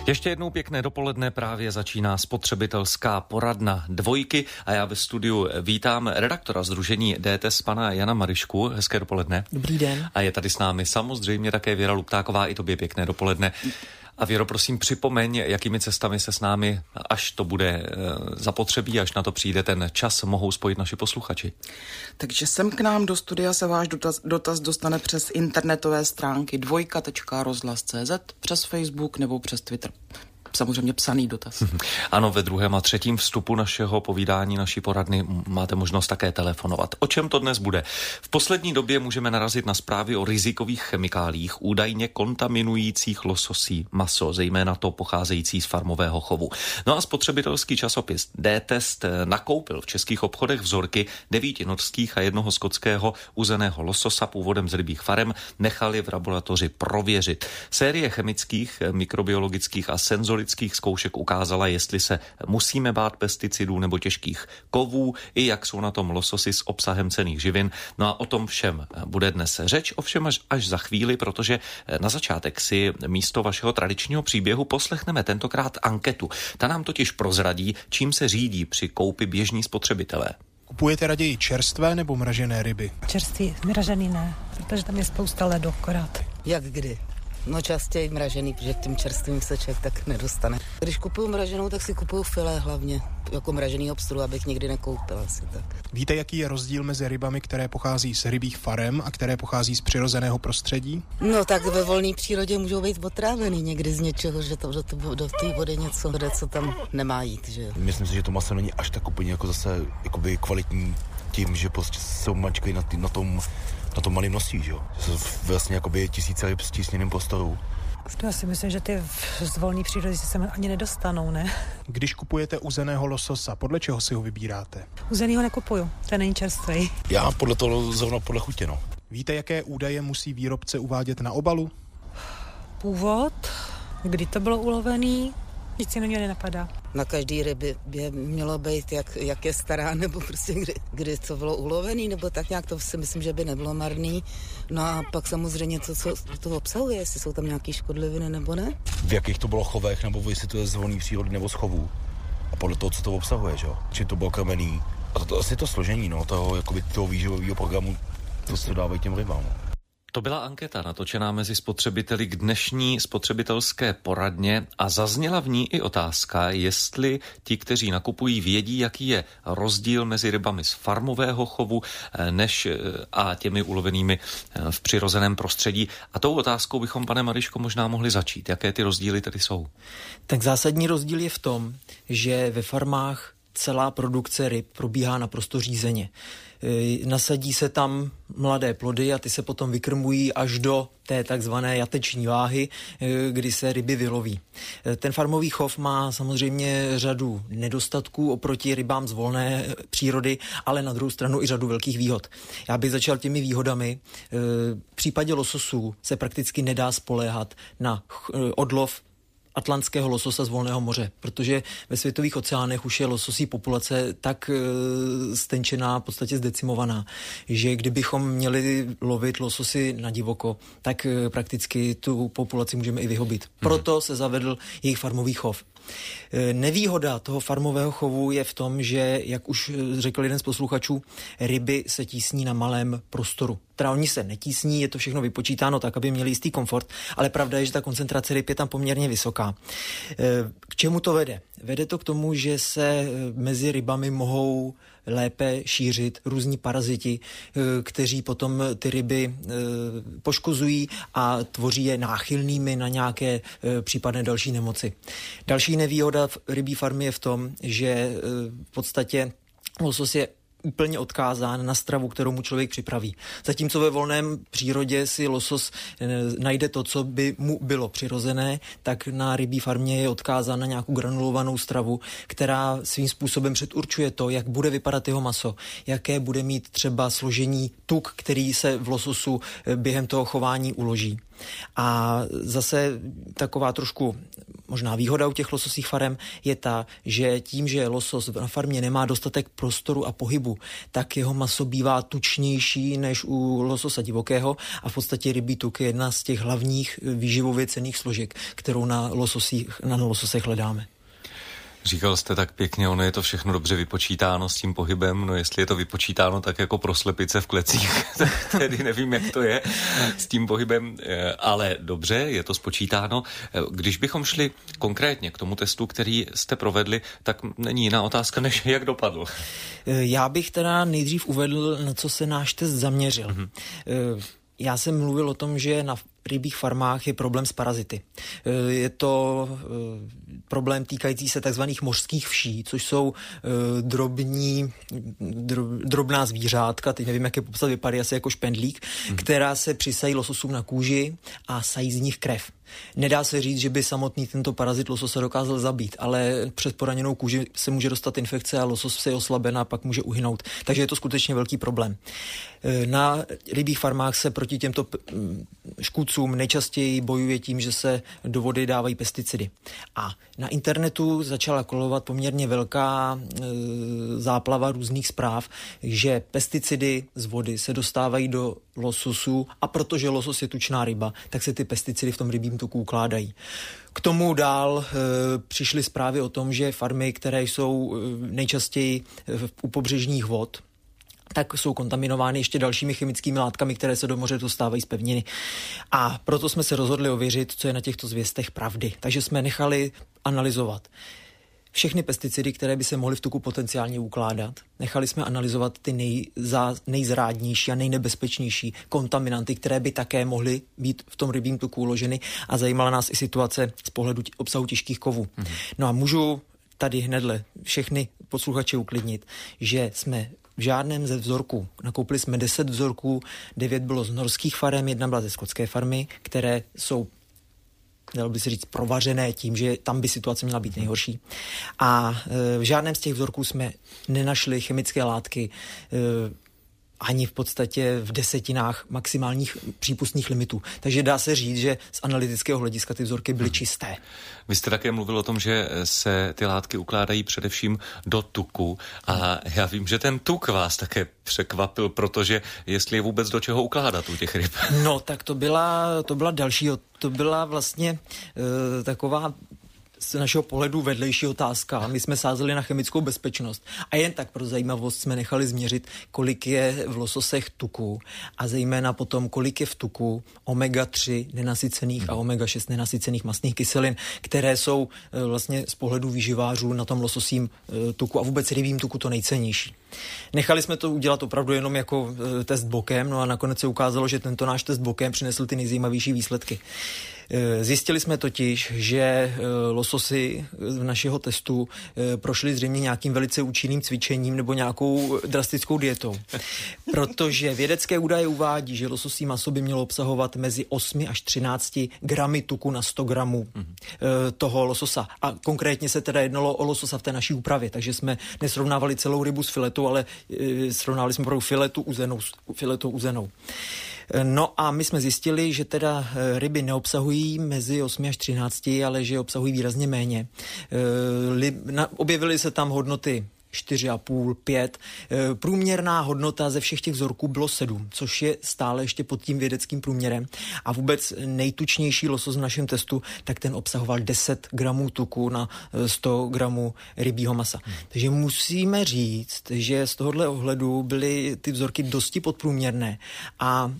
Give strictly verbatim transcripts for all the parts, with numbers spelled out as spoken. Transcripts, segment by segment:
Ještě jednou pěkné dopoledne, právě začíná spotřebitelská poradna Dvojky a já ve studiu vítám redaktora sdružení D T E S pana Jana Marišku. Hezké dopoledne. Dobrý den. A je tady s námi samozřejmě také Věra Luptáková, i tobě pěkné dopoledne. A Věro, prosím, připomeň, jakými cestami se s námi, až to bude zapotřebí, až na to přijde ten čas, mohou spojit naši posluchači. Takže sem k nám do studia se váš dotaz, dotaz dostane přes internetové stránky dvojka tečka rozhlas tečka cé zet, přes Facebook nebo přes Twitter. Samozřejmě psaný dotaz. Ano, ve druhém a třetím vstupu našeho povídání, naší poradny máte možnost také telefonovat. O čem to dnes bude? V poslední době můžeme narazit na zprávy o rizikových chemikáliích, údajně kontaminujících lososí maso, zejména to pocházející z farmového chovu. No a spotřebitelský časopis D T E S nakoupil v českých obchodech vzorky devíti norských a jednoho skotského uzeného lososa původem z rybích farem, nechali v laboratoři prověřit. Série chemických, mikrobiologických a senzorických lidských zkoušek ukázala, jestli se musíme bát pesticidů nebo těžkých kovů, i jak jsou na tom lososy s obsahem cenných živin. No a o tom všem bude dnes řeč, ovšem až, až za chvíli, protože na začátek si místo vašeho tradičního příběhu poslechneme tentokrát anketu. Ta nám totiž prozradí, čím se řídí při koupi běžní spotřebitelé. Kupujete raději čerstvé nebo mražené ryby? Čerstvý, mražený ne, protože tam je spousta ledu akorát. Jak kdy? No častěji mražený, protože k těm čerstvým se člověk tak nedostane. Když kupuju mraženou, tak si kupuju filé hlavně, jako mražený obstruh, abych nikdy nekoupil asi tak. Víte, jaký je rozdíl mezi rybami, které pochází z rybích farem a které pochází z přirozeného prostředí? No tak ve volné přírodě můžou být otrávený někdy z něčeho, že to, že to do té vody něco, co tam nemá jít, že? Myslím si, že to maso není až tak úplně jako zase jakoby kvalitní tím, že prostě jsou mačkají na, na tom na tom malém množství, že jo? Že jsou vlastně jakoby tisíce ryb s tísněným prostorou. Já si myslím, že ty z volné přírody se sem ani nedostanou, ne? Když kupujete uzeného lososa, podle čeho si ho vybíráte? Uzenýho nekupuju, ten není čerstvý. Já podle toho zrovna podle chutě, no. Víte, jaké údaje musí výrobce uvádět na obalu? Původ, kdy to bylo ulovený, nic si na mě nenapadá. Na každý rybě by mělo být, jak, jak je stará, nebo prostě kdy, kdy to bylo ulovený, nebo tak nějak, to si myslím, že by nebylo marný. No a pak samozřejmě to, co to obsahuje, jestli jsou tam nějaké škodliviny nebo ne. V jakých to bylo chovech, nebo jestli to je z volné přírody nebo z chovů. A podle toho, co to obsahuje, že jo? Či to bylo krmený. A to, to asi to složení, no, toho, jakoby toho výživového programu, to se dávají těm rybám. To byla anketa natočená mezi spotřebiteli k dnešní spotřebitelské poradně a zazněla v ní i otázka, jestli ti, kteří nakupují, vědí, jaký je rozdíl mezi rybami z farmového chovu než a těmi ulovenými v přirozeném prostředí. A tou otázkou bychom, pane Mariško, možná mohli začít. Jaké ty rozdíly tedy jsou? Tak zásadní rozdíl je v tom, že ve farmách celá produkce ryb probíhá naprosto řízeně. Nasadí se tam mladé plody a ty se potom vykrmují až do té takzvané jateční váhy, kdy se ryby vyloví. Ten farmový chov má samozřejmě řadu nedostatků oproti rybám z volné přírody, ale na druhou stranu i řadu velkých výhod. Já bych začal těmi výhodami. V případě lososů se prakticky nedá spoléhat na odlov atlantského lososa z volného moře, protože ve světových oceánech už je lososí populace tak e, stenčená, v podstatě zdecimovaná, že kdybychom měli lovit lososy na divoko, tak e, prakticky tu populaci můžeme i vyhobit. Proto se zavedl jejich farmový chov. Nevýhoda toho farmového chovu je v tom, že, jak už řekl jeden z posluchačů, ryby se tísní na malém prostoru. Teda oni se netísní, je to všechno vypočítáno tak, aby měli jistý komfort, ale pravda je, že ta koncentrace ryb je tam poměrně vysoká. K čemu to vede? Vede to k tomu, že se mezi rybami mohou lépe šířit různí paraziti, kteří potom ty ryby poškozují a tvoří je náchylnými na nějaké případné další nemoci. Další nevýhoda rybí farmy je v tom, že v podstatě losos je úplně odkázán na stravu, kterou mu člověk připraví. Zatímco ve volném přírodě si losos najde to, co by mu bylo přirozené, tak na rybí farmě je odkázán na nějakou granulovanou stravu, která svým způsobem předurčuje to, jak bude vypadat jeho maso, jaké bude mít třeba složení tuk, který se v lososu během toho chování uloží. A zase taková trošku možná výhoda u těch lososích farem je ta, že tím, že losos na farmě nemá dostatek prostoru a pohybu, tak jeho maso bývá tučnější než u lososa divokého a v podstatě rybí tuk je jedna z těch hlavních výživově cenných složek, kterou na lososích, na lososech hledáme. Říkal jste tak pěkně, ono je to všechno dobře vypočítáno s tím pohybem, no jestli je to vypočítáno tak jako pro slepice v klecích, tak tedy nevím, jak to je s tím pohybem, ale dobře, je to spočítáno. Když bychom šli konkrétně k tomu testu, který jste provedli, tak není jiná otázka, než jak dopadl. Já bych teda nejdřív uvedl, na co se náš test zaměřil. Mm-hmm. Já jsem mluvil o tom, že na rybích farmách je problém s parazity. Je to problém týkající se takzvaných mořských vší, což jsou drobní, drobná zvířátka, teď nevím, jak je popsat, vypadají asi jako špendlík, hmm. která se přisají lososům na kůži a sají z nich krev. Nedá se říct, že by samotný tento parazit lososa dokázal zabít, ale přes poraněnou kůži se může dostat infekce a losos se je oslaben a pak může uhynout. Takže je to skutečně velký problém. Na rybích farmách se proti těmto škůdcům nejčastěji bojuje tím, že se do vody dávají pesticidy. A na internetu začala kolovat poměrně velká e, záplava různých zpráv, že pesticidy z vody se dostávají do lososů a protože losos je tučná ryba, tak se ty pesticidy v tom rybím tuku ukládají. K tomu dál e, přišly zprávy o tom, že farmy, které jsou e, nejčastěji e, u pobřežních vod, tak jsou kontaminovány ještě dalšími chemickými látkami, které se do moře dostávají z pevniny. A proto jsme se rozhodli ověřit, co je na těchto zvěstech pravdy. Takže jsme nechali analyzovat všechny pesticidy, které by se mohly v tuku potenciálně ukládat. Nechali jsme analyzovat ty nejzá, nejzrádnější a nejnebezpečnější kontaminanty, které by také mohly být v tom rybím tuku uloženy a zajímala nás i situace z pohledu t- obsahu těžkých kovů. Mhm. No a můžu tady hnedle všechny posluchače uklidnit, že jsme v žádném ze vzorků. Nakoupili jsme deset vzorků, devět bylo z norských farem, jedna byla ze skotské farmy, které jsou, dalo by se říct, provařené tím, že tam by situace měla být nejhorší. A e, v žádném z těch vzorků jsme nenašli chemické látky e, ani v podstatě v desetinách maximálních přípustných limitů. Takže dá se říct, že z analytického hlediska ty vzorky byly čisté. Vy jste také mluvil o tom, že se ty látky ukládají především do tuku a já vím, že ten tuk vás také překvapil, protože jestli je vůbec do čeho ukládat u těch ryb. No, tak to byla, to byla další, to byla vlastně uh, taková z našeho pohledu vedlejší otázka. My jsme sázeli na chemickou bezpečnost a jen tak pro zajímavost jsme nechali změřit, kolik je v lososech tuku a zejména potom, kolik je v tuku omega tři nenasycených a omega šest nenasycených mastných kyselin, které jsou vlastně z pohledu výživářů na tom lososím tuku a vůbec rybím tuku to nejcennější. Nechali jsme to udělat opravdu jenom jako test bokem, no a nakonec se ukázalo, že tento náš test bokem přinesl ty nejzajímavější výsledky. Zjistili jsme totiž, že lososy v našeho testu prošly zřejmě nějakým velice účinným cvičením nebo nějakou drastickou dietou. Protože vědecké údaje uvádí, že lososí maso by mělo obsahovat mezi osmi až třinácti gramy tuku na sto gramů toho lososa. A konkrétně se teda jednalo o lososa v té naší úpravě, takže jsme nesrovnávali celou rybu s filetu, ale srovnávali jsme opravdu filetu uzenou, filetu uzenou. No a my jsme zjistili, že teda ryby neobsahují mezi osmi až třinácti, ale že obsahují výrazně méně. Objevily se tam hodnoty čtyři a půl, pět. Průměrná hodnota ze všech těch vzorků bylo sedm, což je stále ještě pod tím vědeckým průměrem. A vůbec nejtučnější losos v našem testu, tak ten obsahoval deset gramů tuku na sto gramů rybího masa. Hmm. Takže musíme říct, že z tohohle ohledu byly ty vzorky dosti podprůměrné a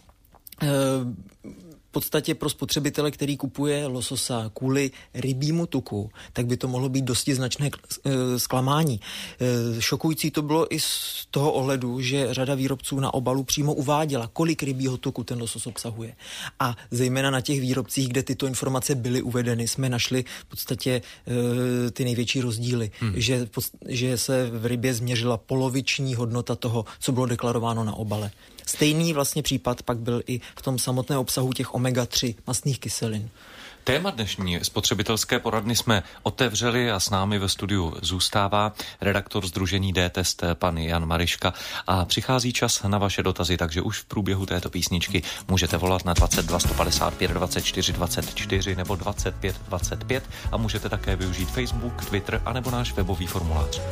v podstatě pro spotřebitele, který kupuje lososa kvůli rybímu tuku, tak by to mohlo být dosti značné zklamání. Šokující to bylo i z toho ohledu, že řada výrobců na obalu přímo uváděla, kolik rybího tuku ten losos obsahuje. A zejména na těch výrobcích, kde tyto informace byly uvedeny, jsme našli v podstatě ty největší rozdíly. Hmm. Že, že se v rybě změřila poloviční hodnota toho, co bylo deklarováno na obale. Stejný vlastně případ pak byl i v tom samotném obsahu těch omega tři mastných kyselin. Téma dnešní spotřebitelské poradny jsme otevřeli a s námi ve studiu zůstává redaktor Sdružení D-Test pan Jan Mariška a přichází čas na vaše dotazy, takže už v průběhu této písničky můžete volat na dvacet dva sto padesát pět dvacet čtyři dvacet čtyři nebo dvacet pět dvacet pět a můžete také využít Facebook, Twitter a nebo náš webový formulář.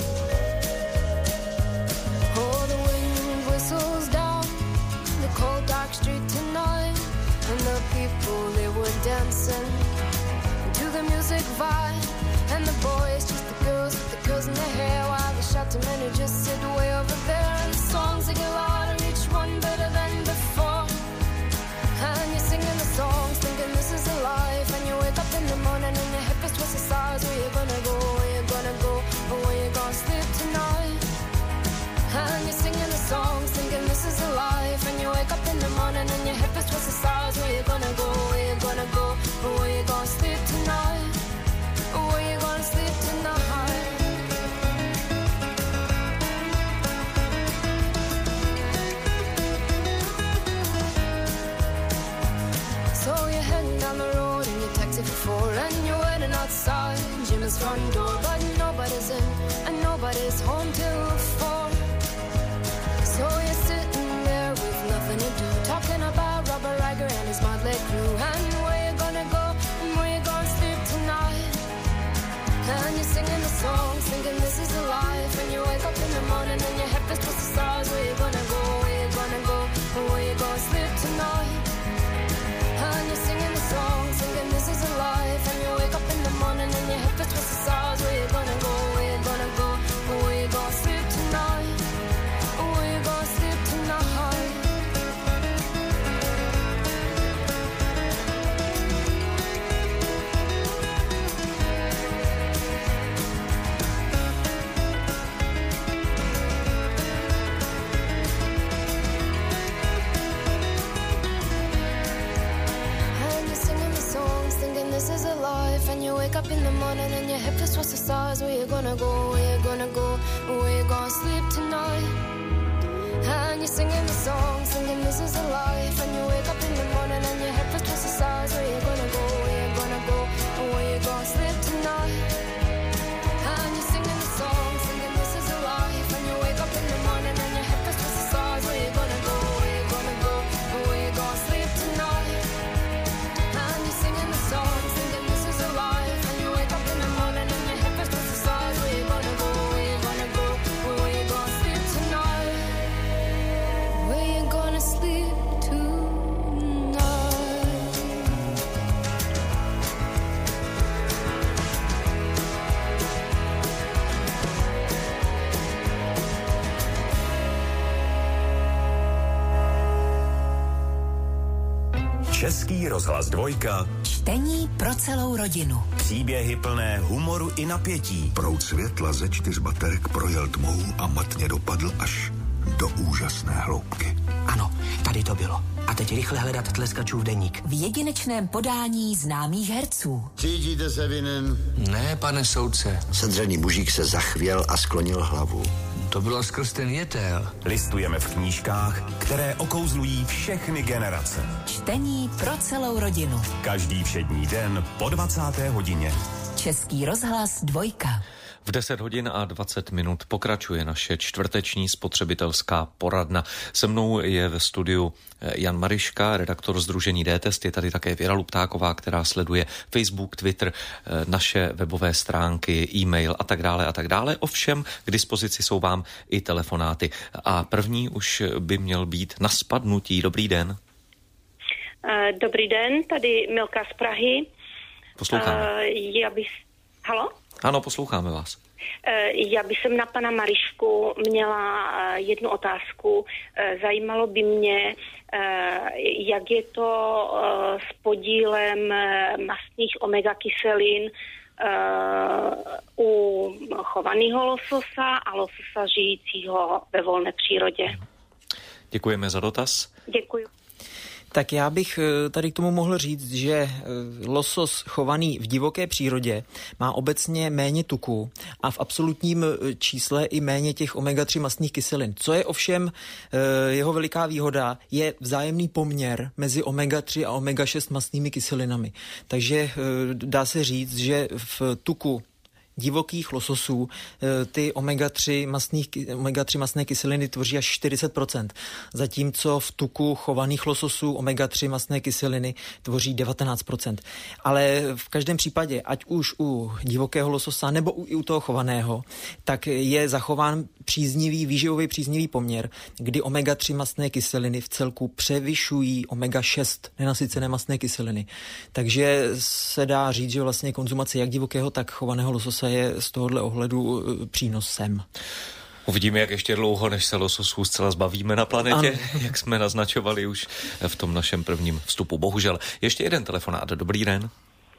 Dancing to the music vibe, and the boys, just the girls with the girls in their hair, while the shouting men who just sit way over there. And the songs they get louder, each one better than before. And you're singing the songs, thinking this is a life. And you wake up in the morning and your hip is twisted sides. Where you gonna go? Where you gonna go? Or where you gonna sleep tonight? And you're singing the songs, thinking this is a life. And you wake up in the morning and your hip is twisted sides. Where you gonna go? Where you gonna go? Or where you gonna sleep tonight? Or where you gonna sleep tonight? So you're heading down the road in your taxi for four, and you're waiting outside Jim's front door, but nobody's in and nobody's home till four. So you're sitting there with nothing to do, talking about Robert Riger and his motley crew, and where you gonna go and where you gonna sleep tonight. And you're singing the songs, thinking this is a life. And you wake up in the morning and your head is supposed to stars. Where you gonna go, where you gonna go, and where you gonna sleep tonight. And you're singing the songs, thinking this is a life. And you wake up in the morning and your head is supposed to stars. Where you gonna go, where you gonna go, and where you gonna sleep tonight. Where you gonna sleep tonight. This is a life, and you wake up in the morning and your hip is towards the stars. Where you gonna go, where you gonna go, where you gonna sleep tonight. And you're singing the song, singing this is a life. And you wake up in the morning and your hip is towards the stars. Where you gonna go, where you gonna go, where you gonna sleep tonight. And you're singing the song, singing this is a life. And you wake up in the morning and your hip is towards the stars. Where you gonna go, where you gonna go, where you gonna sleep tonight. And you're singing the song. Český rozhlas dvojka. Čtení pro celou rodinu. Příběhy plné humoru i napětí. Proud světla ze čtyř baterek projel tmou a matně dopadl až do úžasné hloubky. Ano, tady to bylo. A teď rychle hledat Tleskačův deník. V jedinečném podání známých herců. Cítíte se vinen? Ne, pane soudce. Sedřený mužík se zachvěl a sklonil hlavu. To bylo skrz ten jetel. Listujeme v knížkách, které okouzlují všechny generace. Čtení pro celou rodinu. Každý všední den po dvacáté hodině. Český rozhlas dvojka. V deset hodin a dvacet minut pokračuje naše čtvrteční spotřebitelská poradna. Se mnou je ve studiu Jan Mariška, redaktor Sdružení D-Test. Je tady také Věra Luptáková, která sleduje Facebook, Twitter, naše webové stránky, e-mail a tak dále a tak dále. Ovšem k dispozici jsou vám i telefonáty. A první už by měl být na spadnutí. Dobrý den. Dobrý den, tady Milka z Prahy. Posloucháme. Já bych... Halo? Ano, posloucháme vás. Já bych sem na pana Marišku měla jednu otázku. Zajímalo by mě, jak je to s podílem mastných omega kyselin u chovaného lososa a lososa žijícího ve volné přírodě. Děkujeme za dotaz. Děkuji. Tak já bych tady k tomu mohl říct, že losos chovaný v divoké přírodě má obecně méně tuku a v absolutním čísle i méně těch omega tři mastných kyselin. Co je ovšem jeho veliká výhoda, je vzájemný poměr mezi omega tři a omega šest mastnými kyselinami. Takže dá se říct, že v tuku divokých lososů ty omega tři mastných, omega tři mastné kyseliny tvoří až čtyřicet procent, zatímco v tuku chovaných lososů omega tři mastné kyseliny tvoří devatenáct procent. Ale v každém případě, ať už u divokého lososa nebo u, i u toho chovaného, tak je zachován příznivý, výživový příznivý poměr, kdy omega tři mastné kyseliny v celku převyšují omega šest nenasycené mastné kyseliny. Takže se dá říct, že vlastně konzumace jak divokého, tak chovaného lososa je z tohohle ohledu přínosem. Uvidíme, jak ještě dlouho, než se lososů zcela zbavíme na planetě, ano. Jak jsme naznačovali už v tom našem prvním vstupu. Bohužel. Ještě jeden telefonát. Dobrý den.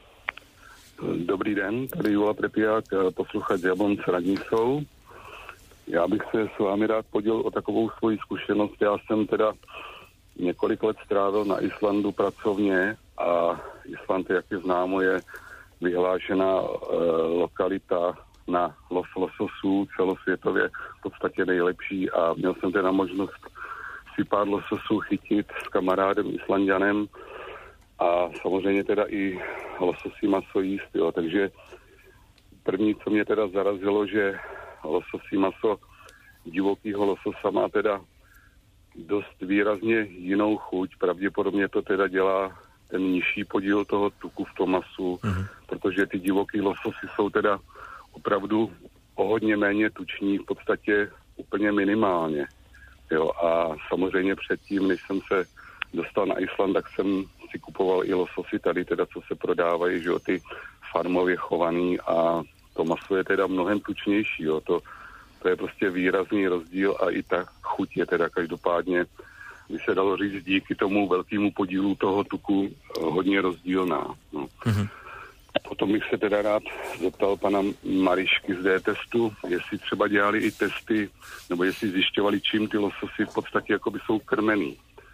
Dobrý den, tady Jula Prepiák, posluchač Jablonec Radnicou. Já bych se s vámi rád podělil o takovou svoji zkušenost. Já jsem teda několik let strávil na Islandu pracovně a Island, jak je známo, je vyhlášená e, lokalita na los lososů, celosvětově v podstatě nejlepší a měl jsem teda možnost si pár lososů chytit s kamarádem Islanďanem a samozřejmě teda i lososí maso jíst, jo. Takže první, co mě teda zarazilo, že lososí maso divokýho lososa má teda dost výrazně jinou chuť, pravděpodobně to teda dělá ten nižší podíl toho tuku v tom masu, mm-hmm. protože ty divoký lososy jsou teda opravdu o hodně méně tuční, v podstatě úplně minimálně. Jo, a samozřejmě předtím, než jsem se dostal na Island, tak jsem si kupoval i lososy tady, teda co se prodávají, že jo, ty farmově chovaný a to maso je teda mnohem tučnější, jo, to, to je prostě výrazný rozdíl a i ta chuť je teda každopádně, by se dalo říct, díky tomu velkému podílu toho tuku hodně rozdílná. No. Mm-hmm. Potom bych se teda rád zeptal pana Marišky z D-testu, jestli třeba dělali i testy, nebo jestli zjišťovali, čím ty lososy v podstatě jakoby jsou krmený.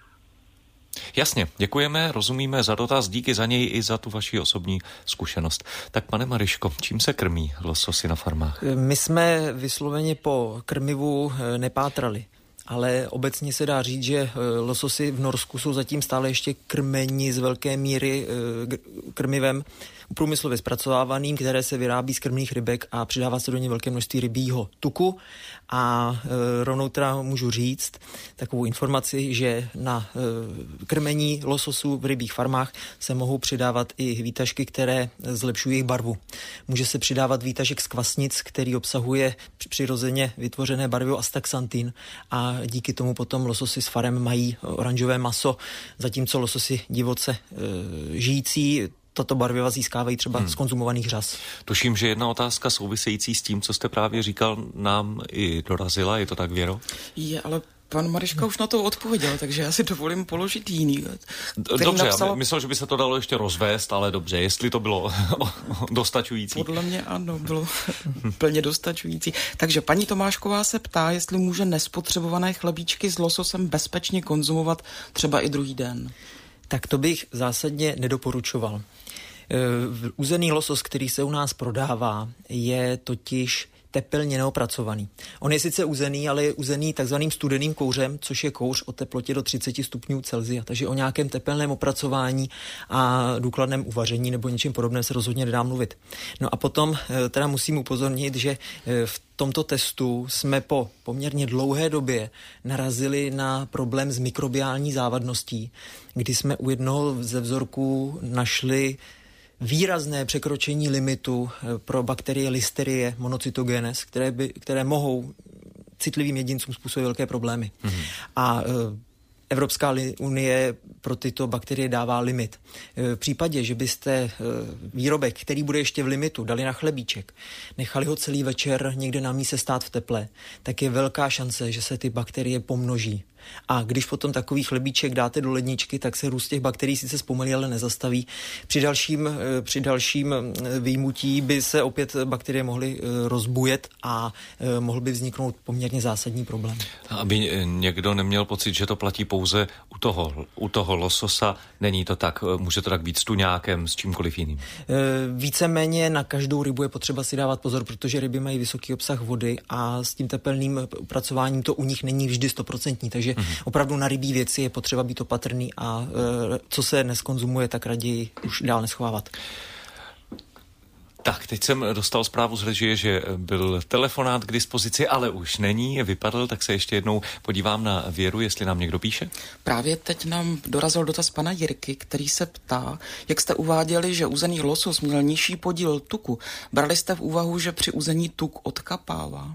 Jasně, děkujeme, rozumíme za dotaz, díky za něj i za tu vaši osobní zkušenost. Tak pane Mariško, čím se krmí lososy na farmách? My jsme vysloveně po krmivu nepátrali. Ale obecně se dá říct, že lososy v Norsku jsou zatím stále ještě krmeni z velké míry krmivem průmyslově zpracovávaným, které se vyrábí z krmných rybek a přidává se do ně velké množství rybího tuku. A e, rovnou teda můžu říct takovou informaci, že na e, krmení lososů v rybích farmách se mohou přidávat i výtažky, které zlepšují jejich barvu. Může se přidávat výtažek z kvasnic, který obsahuje přirozeně vytvořené barvivo astaxantin a díky tomu potom lososy s farem mají oranžové maso, zatímco lososy divoce e, žijící tato barviva získávají třeba hmm. z konzumovaných řas. Tuším, že jedna otázka související s tím, co jste právě říkal, nám i dorazila. Je to tak, Věro? Je, ale pan Mariška už na to odpověděl, takže já si dovolím položit jiný. Dobře, napsala... já myslel, že by se to dalo ještě rozvést, ale dobře, jestli to bylo dostačující. Podle mě ano, bylo plně dostačující. Takže paní Tomášková se ptá, jestli může nespotřebované chlebíčky s lososem bezpečně konzumovat třeba i druhý den. Tak to bych zásadně nedoporučoval. Uzený losos, který se u nás prodává, je totiž tepelně neopracovaný. On je sice uzený, ale je uzený takzvaným studeným kouřem, což je kouř o teplotě do třicet stupňů Celsia. Takže o nějakém tepelném opracování a důkladném uvaření nebo něčem podobném se rozhodně nedá mluvit. No a potom teda musím upozornit, že v tomto testu jsme po poměrně dlouhé době narazili na problém s mikrobiální závadností, kdy jsme u jednoho ze vzorků našli výrazné překročení limitu pro bakterie Listerie monocytogenes, které, by, které mohou citlivým jedincům způsobit velké problémy. Mm-hmm. A Evropská unie pro tyto bakterie dává limit. V případě, že byste výrobek, který bude ještě v limitu, dali na chlebíček, nechali ho celý večer někde na míse stát v teple, tak je velká šance, že se ty bakterie pomnoží. A když potom takový chlebíček dáte do ledničky, tak se růst těch bakterií sice zpomalí, ale nezastaví. Při dalším, při dalším vyjmutí by se opět bakterie mohly rozbujet a mohl by vzniknout poměrně zásadní problém. Aby někdo neměl pocit, že to platí pouze u toho, u toho lososa, není to tak, může to tak být s tuňákem, s čímkoliv jiným? Víceméně na každou rybu je potřeba si dávat pozor, protože ryby mají vysoký obsah vody a s tím tepelným upracováním to u nich není vždy stoprocentní, takže mm-hmm. opravdu na rybí věci je potřeba být opatrný a co se neskonzumuje, tak raději už dál neschovávat. Tak, teď jsem dostal zprávu z režie, že byl telefonát k dispozici, ale už není, vypadl, tak se ještě jednou podívám na Věru, jestli nám někdo píše. Právě teď nám dorazil dotaz pana Jirky, který se ptá, jak jste uváděli, že uzený losos měl nižší podíl tuku. Brali jste v úvahu, že při uzení tuk odkapává?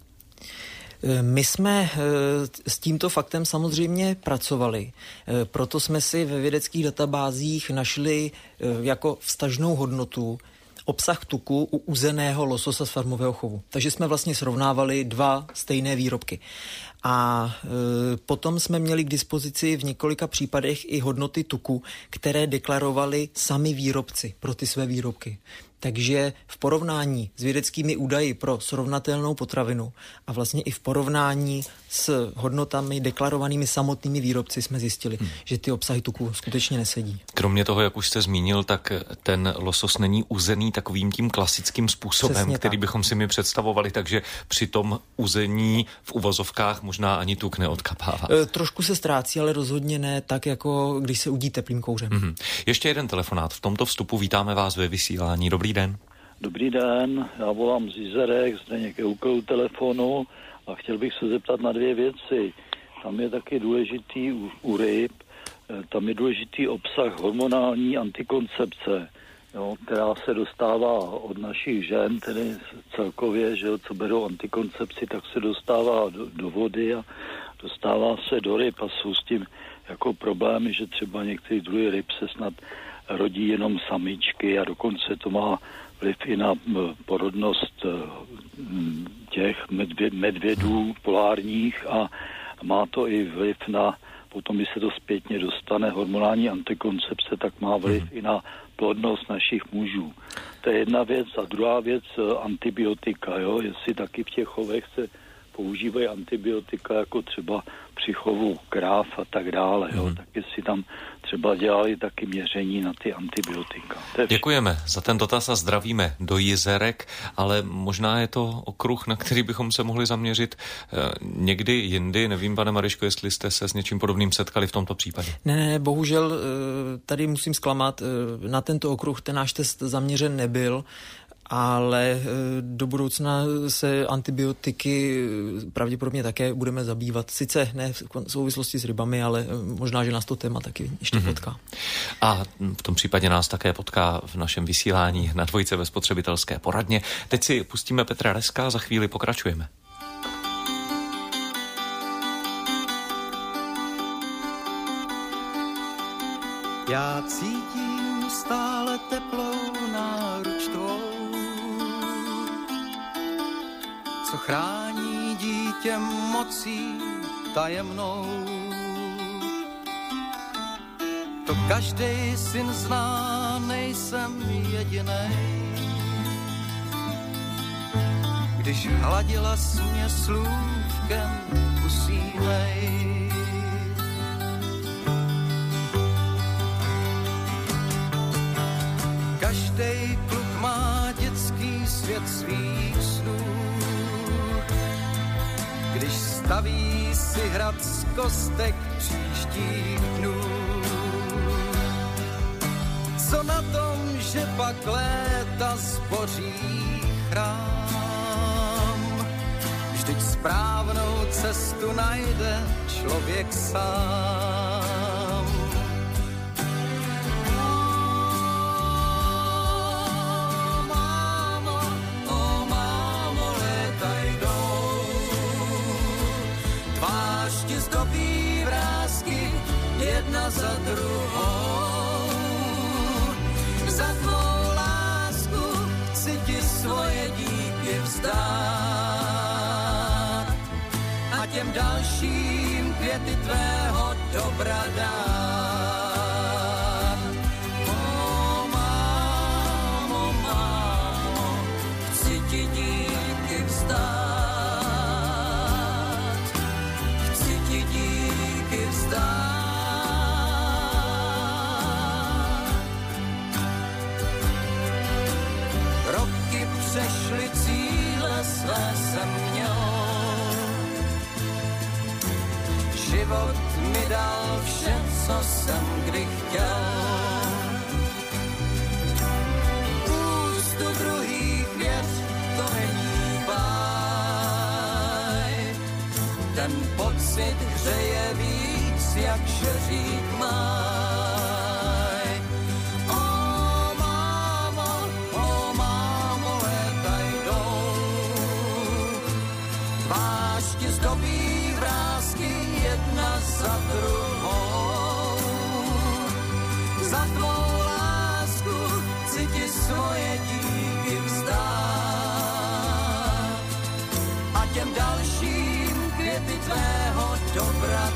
My jsme s tímto faktem samozřejmě pracovali, proto jsme si ve vědeckých databázích našli jako vztažnou hodnotu obsah tuku u uzeného lososa z farmového chovu. Takže jsme vlastně srovnávali dva stejné výrobky. A e, potom jsme měli k dispozici v několika případech i hodnoty tuku, které deklarovali sami výrobci pro ty své výrobky. Takže v porovnání s vědeckými údaji pro srovnatelnou potravinu a vlastně i v porovnání s hodnotami deklarovanými samotnými výrobci jsme zjistili, hmm. že ty obsahy tuku skutečně nesedí. Kromě toho, jak už jste zmínil, tak ten losos není uzený takovým tím klasickým způsobem, přesně který tak. bychom si my představovali, takže při tom uzení v uvozovkách možná ani tuk neodkapává. E, trošku se ztrácí, ale rozhodně ne tak, jako když se udí teplým kouřem. Hmm. Ještě jeden telefonát. V tomto vstupu vítáme vás ve vysílání. Dobrý den. Dobrý den, já volám z Jizerek, zde někde u telefonu a chtěl bych se zeptat na dvě věci. Tam je taky důležitý u, u ryb, tam je důležitý obsah hormonální antikoncepce, jo, která se dostává od našich žen, tedy celkově, že jo, co berou antikoncepci, tak se dostává do, do vody a dostává se do ryb a jsou s tím jako problémy, že třeba některý druhy ryb se snad rodí jenom samičky a dokonce to má vliv i na porodnost těch medvě, medvědů polárních a má to i vliv na, potom když se to zpětně dostane hormonální antikoncepce, tak má vliv mm. i na plodnost našich mužů. To je jedna věc. A druhá věc, antibiotika, jo, jestli taky v těch chovech se používají antibiotika jako třeba při chovu kráv a tak dále, jo, mm. tak jestli tam třeba dělali taky měření na ty antibiotika. Děkujeme za ten dotaz a zdravíme do Jizerek, ale možná je to okruh, na který bychom se mohli zaměřit eh, někdy jindy. Nevím, pane Mariško, jestli jste se s něčím podobným setkali v tomto případě. Ne, ne, bohužel tady musím zklamat, na tento okruh ten náš test zaměřen nebyl, ale do budoucna se antibiotiky pravděpodobně také budeme zabývat. Sice ne v souvislosti s rybami, ale možná, že nás to téma taky ještě mm-hmm. potká. A v tom případě nás také potká v našem vysílání na Dvojce ve spotřebitelské poradně. Teď si pustíme Petra Reska a za chvíli pokračujeme. Já cítím stále teplou náruč tvou, co chrání dítě mocí tajemnou. To každej syn zná, nejsem jedinej. Když hladila jsi mě slůvkem usínej, každej kluk má dětský svět svých snů. Když staví si hrad z kostek příštích dnů. Co na tom, že pak léta zboří chrám? Vždyť správnou cestu najde člověk sám. Zdobí vrásky jedna za druhou. Za tvou lásku chci ti svoje díky vzdát a těm dalším květy tvého dobra dát. O mámo, mámo, chci ti díky vzdát, chci ti díky vzdát. Roky přešly, cíle své jsem měl, život mi dal vše, co jsem kdy chtěl. Úctu druhých věc, to není báj, ten pocit hřeje víc, jak žeřík máj. O mámo, o mámo, léta jdou, vášti zdobí vrásky jedna za druhou. Za tvou lásku chci ti svoje díky vzdát a těm dalším květy tvého dobra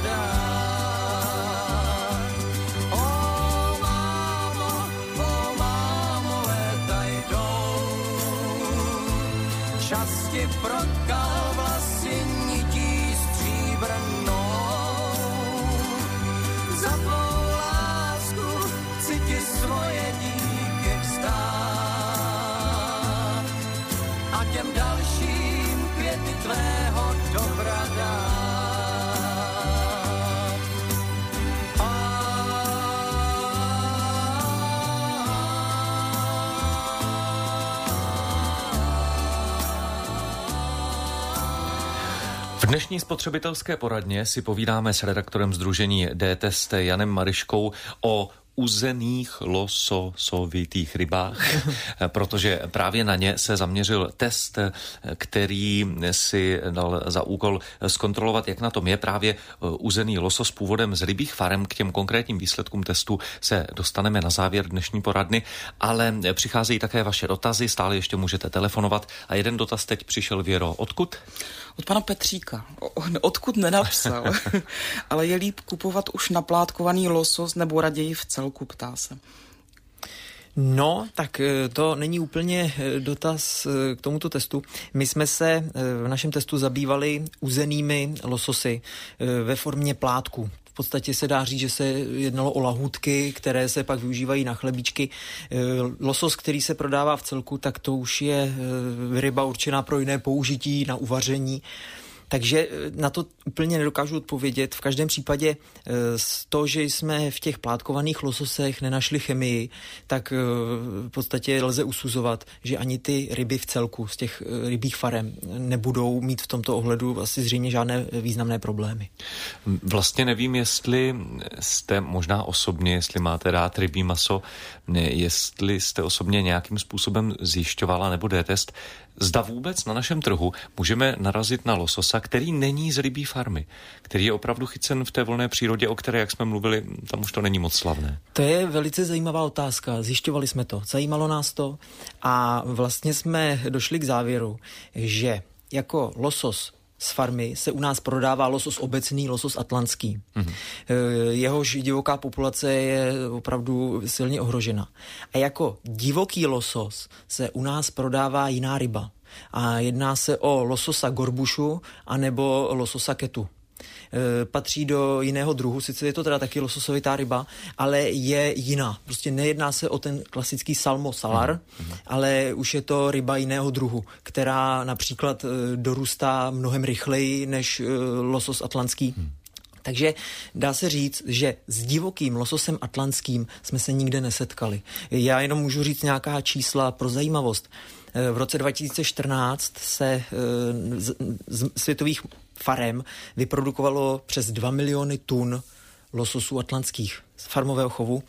dát. O mámo, o mámo, léta jdou, čas ti prokal vlasy nití stříbrnou. Za tvou lásku chci ti svoje díky vzdát a těm dalším květy tvého dobra dát. V dnešní spotřebitelské poradně si povídáme s redaktorem sdružení D-Test Janem Mariškou o uzených lososovitých rybách, protože právě na ně se zaměřil test, který si dal za úkol zkontrolovat, jak na tom je právě uzený losos původem z rybích farem. K těm konkrétním výsledkům testu se dostaneme na závěr dnešní poradny, ale přicházejí také vaše dotazy, stále ještě můžete telefonovat a jeden dotaz teď přišel, Věro, odkud? Od pana Petříka. Odkud nenapsal, ale je líp kupovat už naplátkovaný losos nebo raději v celku, ptá se. No, tak to není úplně dotaz k tomuto testu. My jsme se v našem testu zabývali uzenými lososy ve formě plátku. V podstatě se dá říct, že se jednalo o lahůdky, které se pak využívají na chlebíčky. Losos, který se prodává v celku, tak to už je ryba určená pro jiné použití, na uvaření. Takže na to úplně nedokážu odpovědět. V každém případě z toho, že jsme v těch plátkovaných lososech nenašli chemii, tak v podstatě lze usuzovat, že ani ty ryby v celku z těch rybích farem nebudou mít v tomto ohledu asi zřejmě žádné významné problémy. Vlastně nevím, jestli jste možná osobně, jestli máte rád rybí maso, jestli jste osobně nějakým způsobem zjišťovala nebo D-test, zda vůbec na našem trhu můžeme narazit na lososa, který není z rybí farmy, který je opravdu chycen v té volné přírodě, o které, jak jsme mluvili, tam už to není moc slavné. To je velice zajímavá otázka. Zjišťovali jsme to, zajímalo nás to a vlastně jsme došli k závěru, že jako losos z farmy se u nás prodává losos obecný, losos atlantský. Mm-hmm. Jehož divoká populace je opravdu silně ohrožena. A jako divoký losos se u nás prodává jiná ryba. A jedná se o lososa gorbušu anebo lososa ketu. Patří do jiného druhu, sice je to teda taky lososovitá ryba, ale je jiná. Prostě nejedná se o ten klasický salmo salar, mm-hmm. ale už je to ryba jiného druhu, která například dorůstá mnohem rychleji než losos atlantský. Mm. Takže dá se říct, že s divokým lososem atlantským jsme se nikde nesetkali. Já jenom můžu říct nějaká čísla pro zajímavost. V roce dva tisíce čtrnáct se z, z světových farem vyprodukovalo přes dva miliony tun lososů atlantských z farmového chovu.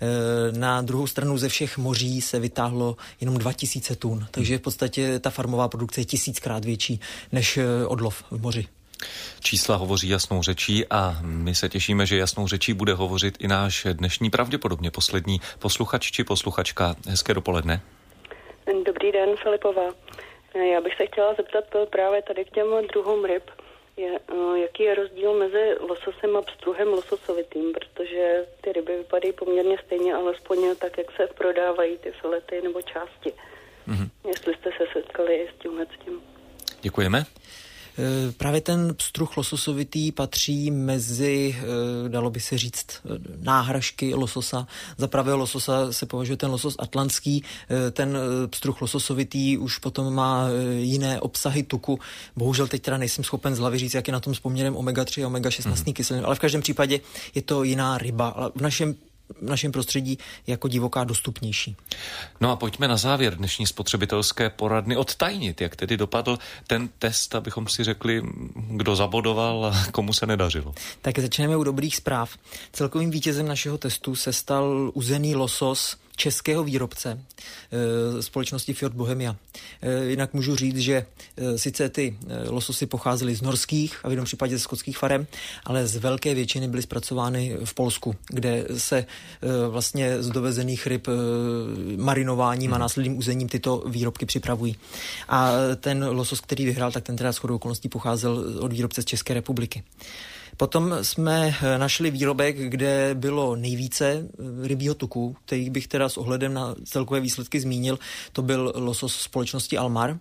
Na druhou stranu ze všech moří se vytáhlo jenom dva tisíce tun, takže v podstatě ta farmová produkce je tisíckrát větší než odlov v moři. Čísla hovoří jasnou řečí a my se těšíme, že jasnou řečí bude hovořit i náš dnešní pravděpodobně poslední posluchač či posluchačka. Hezké dopoledne. Dobrý den, Filipová. Já bych se chtěla zeptat právě tady k těm druhům ryb. je, uh, jaký je rozdíl mezi lososem a pstruhem lososovitým, protože ty ryby vypadají poměrně stejně, alespoň tak, jak se prodávají ty filety nebo části. Mm-hmm. Jestli jste se setkali s tímhle s tím. Děkujeme. Právě ten pstruh lososovitý patří mezi, dalo by se říct, náhražky lososa. Za pravého lososa se považuje ten losos atlantský, ten pstruh lososovitý už potom má jiné obsahy tuku. Bohužel teď teda nejsem schopen z hlavy říct, jak je na tom s poměrem omega tři a omega šestnáct hmm. kyselin, ale v každém případě je to jiná ryba. Ale v našem v našem prostředí jako divoká dostupnější. No a pojďme na závěr dnešní spotřebitelské poradny odtajnit, jak tedy dopadl ten test, abychom si řekli, kdo zabodoval a komu se nedařilo. Tak začneme u dobrých zpráv. Celkovým vítězem našeho testu se stal uzený losos českého výrobce e, společnosti Fjord Bohemia. E, jinak můžu říct, že e, sice ty e, lososy pocházely z norských a v jednom případě ze skotských farem, ale z velké většiny byly zpracovány v Polsku, kde se e, vlastně z dovezených ryb e, marinováním a následným uzením tyto výrobky připravují. A ten losos, který vyhrál, tak ten teda shodou okolností pocházel od výrobce z České republiky. Potom jsme našli výrobek, kde bylo nejvíce rybího tuku, který bych teda s ohledem na celkové výsledky zmínil. To byl losos společnosti Almar.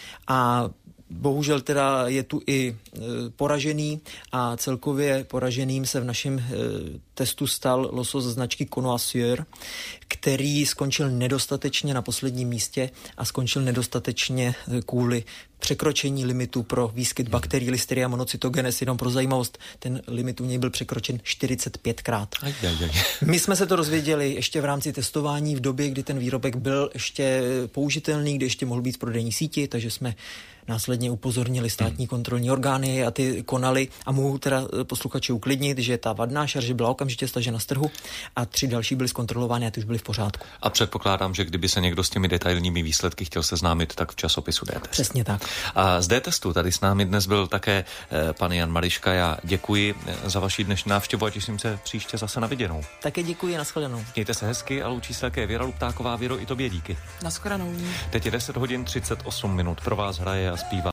A bohužel teda je tu i poražený a celkově poraženým se v našem testu stal losos značky Connoisseur, který skončil nedostatečně na posledním místě a skončil nedostatečně kvůli překročení limitu pro výskyt bakterií Listeria monocytogenes. Jenom pro zajímavost, ten limit u něj byl překročen čtyřicet pětkrát. Aj, aj, aj. My jsme se to dozvěděli ještě v rámci testování v době, kdy ten výrobek byl ještě použitelný, kdy ještě mohl být v prodejní síti, takže jsme následně upozornili státní kontrolní orgány a ty konali a mohu teda posluchače uklidnit, že ta vadná šarže byla okamžitě stažena z trhu a tři další byly zkontrolovány a ty už byly v pořádku. A předpokládám, že kdyby se někdo s těmi detailními výsledky chtěl seznámit, tak v časopisu D-test. Přesně tak. A z D-testu tady s námi dnes byl také eh, pan Jan Mariška. Já děkuji za vaši dnešní návštěvu a těším se příště zase na viděnou. Také děkuji, nashledanou. Mějte se hezky a loučí se také Věra Luptáková. Věro, i tobě díky. Nashledanou. Teď je deset hodin třicet osm minut. Pro vás hraje a zpívá